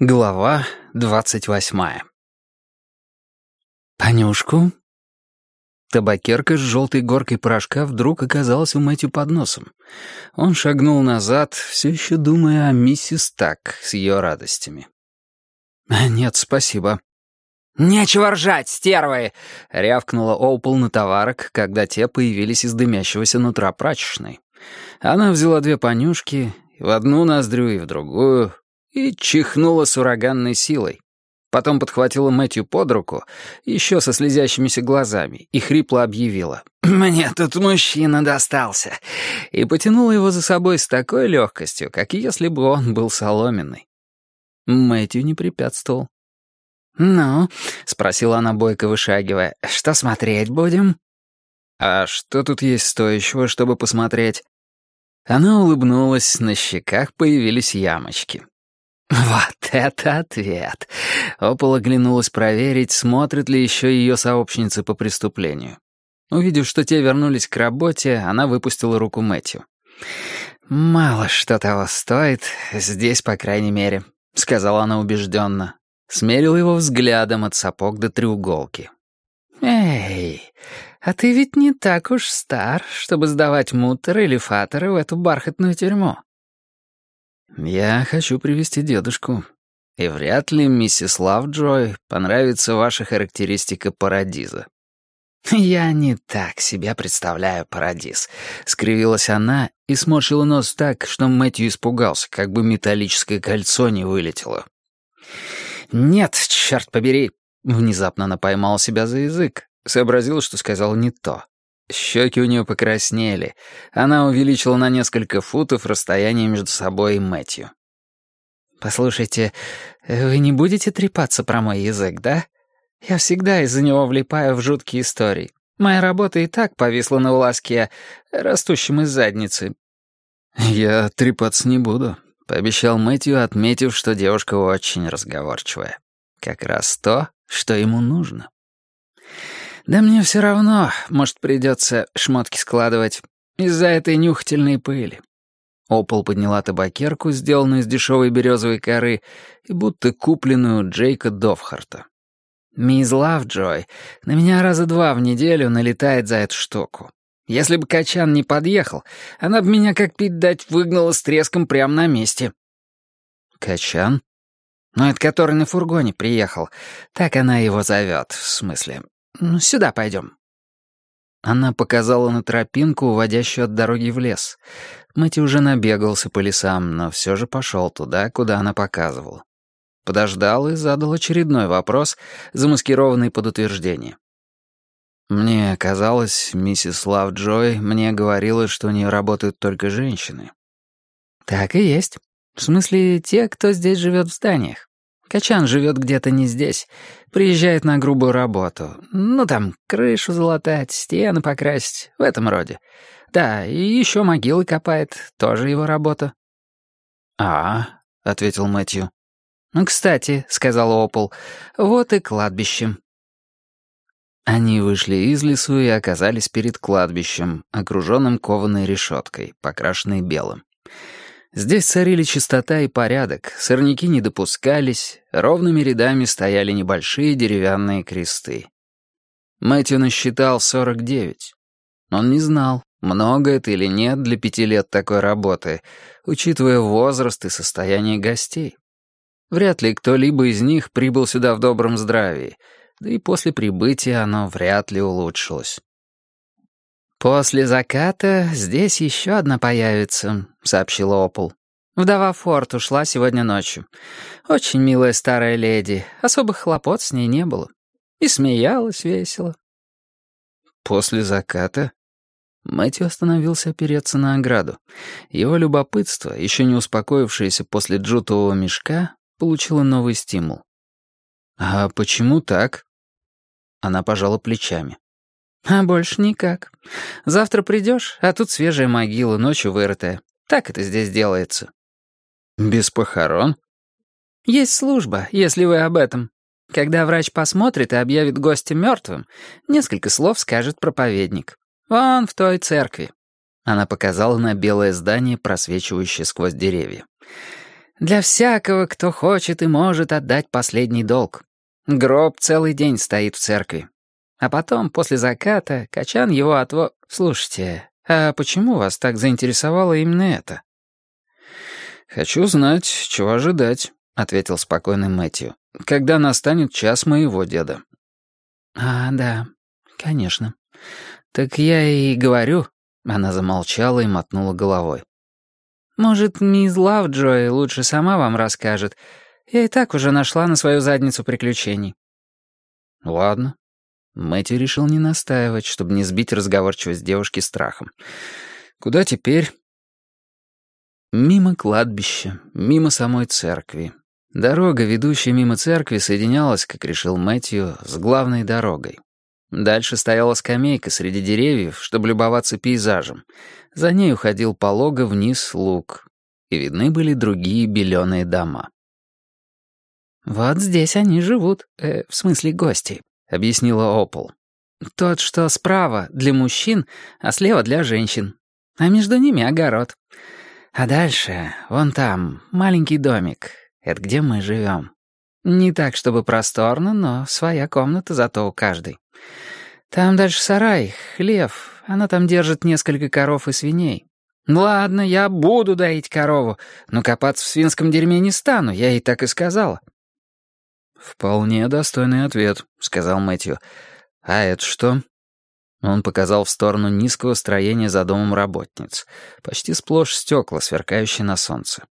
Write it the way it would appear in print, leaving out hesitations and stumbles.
Глава 28. «Понюшку?» Табакерка с желтой горкой порошка вдруг оказалась у Мэтью под носом. Он шагнул назад, все еще думая о миссис Так с ее радостями. «Нет, спасибо». «Нечего ржать, стервы!» — рявкнула Оупл на товарок, когда те появились из дымящегося нутра прачечной. Она взяла две понюшки, в одну ноздрю и в другую, и чихнула с ураганной силой. Потом подхватила Мэтью под руку, еще со слезящимися глазами, и хрипло объявила: «Мне тут мужчина достался!» и потянула его за собой с такой легкостью, как если бы он был соломенный. Мэтью не препятствовал. «Ну?» — спросила она, бойко вышагивая. «Что смотреть будем?» «А что тут есть стоящего, чтобы посмотреть?» Она улыбнулась, на щеках появились ямочки. «Вот это ответ!» Опол оглянулась проверить, смотрят ли еще ее сообщницы по преступлению. Увидев, что те вернулись к работе, она выпустила руку Мэтью. «Мало что того стоит, здесь, по крайней мере», — сказала она убежденно. Смерила его взглядом от сапог до треуголки. «Эй, а ты ведь не так уж стар, чтобы сдавать муттера или фатера в эту бархатную тюрьму». «Я хочу привести дедушку, и вряд ли миссис Лавджой понравится ваша характеристика парадиза». «Я не так себе представляю парадиз», — скривилась она и сморщила нос так, что Мэтью испугался, как бы металлическое кольцо не вылетело. «Нет, черт побери!» Внезапно она поймала себя за язык, сообразила, что сказала не то. Щеки у нее покраснели. Она увеличила на несколько футов расстояние между собой и Мэтью. «Послушайте, вы не будете трепаться про мой язык, да? Я всегда из-за него влипаю в жуткие истории. Моя работа и так повисла на волоске, растущем из задницы». «Я трепаться не буду», — пообещал Мэтью, отметив, что девушка очень разговорчивая. Как раз то, что ему нужно. «Да мне все равно, может, придется шмотки складывать из-за этой нюхательной пыли». Опол подняла табакерку, сделанную из дешевой березовой коры, и будто купленную у Джейка Дофхарта. «Мисс Лавджой на меня раза 2 в неделю налетает за эту штуку. Если бы Качан не подъехал, она бы меня, как пить дать, выгнала с треском прямо на месте». «Качан?» «Ну, это который на фургоне приехал. Так она его зовет, в смысле. Ну, сюда пойдем». Она показала на тропинку, уводящую от дороги в лес. Мэтью уже набегался по лесам, но все же пошел туда, куда она показывала. Подождал и задал очередной вопрос, замаскированный под утверждение. «Мне казалось, миссис Лавджой мне говорила, что у нее работают только женщины». «Так и есть. В смысле, те, кто здесь живет в зданиях. Качан живет где-то не здесь, приезжает на грубую работу. Ну, там, крышу залатать, стены покрасить, в этом роде. Да, и еще могилы копает, тоже его работа». — ответил Мэтью. «Ну, кстати», — сказал Опол, — «вот и кладбище». Они вышли из лесу и оказались перед кладбищем, окруженным кованой решеткой, покрашенной белым. Здесь царили чистота и порядок, сорняки не допускались, ровными рядами стояли небольшие деревянные кресты. Мэтью насчитал 49. Он не знал, много это или нет для 5 лет такой работы, учитывая возраст и состояние гостей. Вряд ли кто-либо из них прибыл сюда в добром здравии, да и после прибытия оно вряд ли улучшилось. «После заката здесь еще одна появится», — сообщила Опол. «Вдова Форд ушла сегодня ночью. Очень милая старая леди, особых хлопот с ней не было. И смеялась весело». «После заката?» Мэтью остановился опереться на ограду. Его любопытство, еще не успокоившееся после джутового мешка, получило новый стимул. «А почему так?» Она пожала плечами. «А больше никак. Завтра придешь, а тут свежая могила, ночью вырытая. Так это здесь делается». «Без похорон?» «Есть служба, если вы об этом. Когда врач посмотрит и объявит гостя мертвым, несколько слов скажет проповедник. Вон в той церкви». Она показала на белое здание, просвечивающее сквозь деревья. Для всякого, кто хочет и может отдать последний долг. Гроб целый день стоит в церкви. А потом, после заката, Качан его Слушайте, а почему вас так заинтересовало именно это?» «Хочу знать, чего ожидать», — ответил спокойный Мэтью, «когда настанет час моего деда». Да, конечно. Так я и говорю». Она замолчала и мотнула головой. «Может, мисс Лавджой лучше сама вам расскажет. Я и так уже нашла на свою задницу приключений». «Ладно». Мэтью решил не настаивать, чтобы не сбить разговорчивость девушки страхом. «Куда теперь?» Мимо кладбища, мимо самой церкви. Дорога, ведущая мимо церкви, соединялась, как решил Мэтью, с главной дорогой. Дальше стояла скамейка среди деревьев, чтобы любоваться пейзажем. За ней уходил полого вниз луг, и видны были другие беленые дома. «Вот здесь они живут, в смысле гости», — объяснила Опол. «Тот, что справа, для мужчин, а слева для женщин. А между ними огород. А дальше, вон там, маленький домик. Это где мы живем. Не так, чтобы просторно, но своя комната зато у каждой. Там дальше сарай, хлев. Она там держит несколько коров и свиней. Ладно, я буду доить корову, но копаться в свинском дерьме не стану, я ей так и сказала». «Вполне достойный ответ», — сказал Мэтью. «А это что?» Он показал в сторону низкого строения за домом работниц. Почти сплошь стекла, сверкающие на солнце.